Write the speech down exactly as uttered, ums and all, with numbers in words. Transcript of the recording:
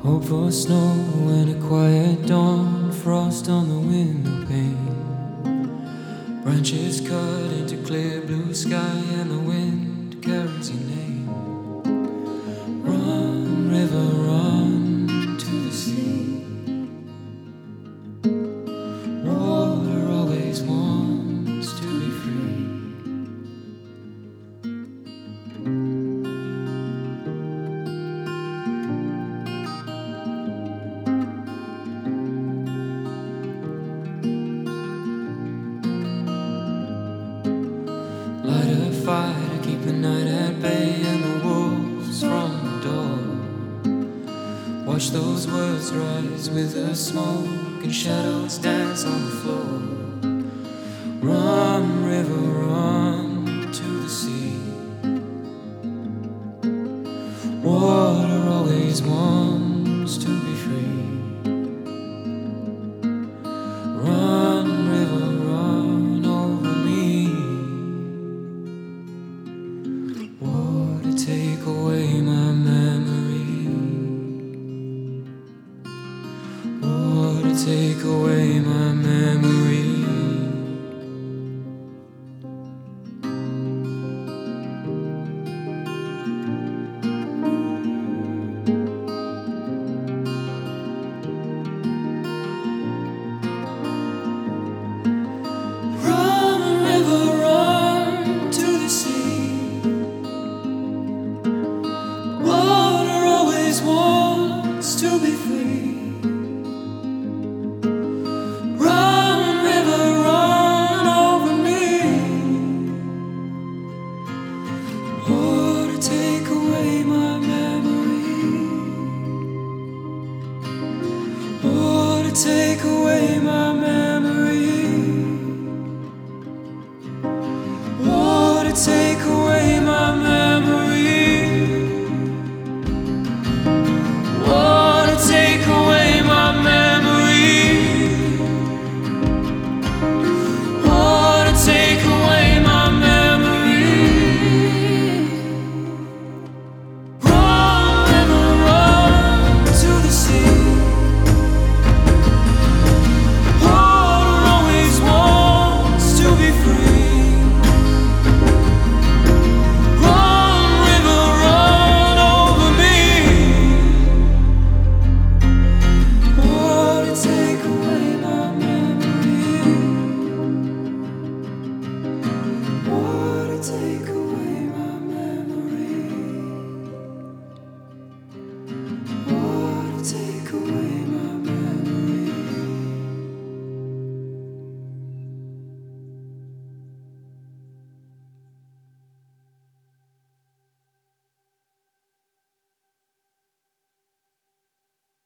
Hope for snow and a quiet dawn, frost on the window pane. Branches cut into clear blue sky, and the wind carries your name. Run, river, run to the sea. Water always wants to be free. Light a fire to keep the night at bay and the wolves from the door. Watch those words rise with the smoke and shadows dance on the floor. Run, river, run to the sea. Water always wants to be free. Run, river, run over me. Water, take away my memory. Water, take away my memory.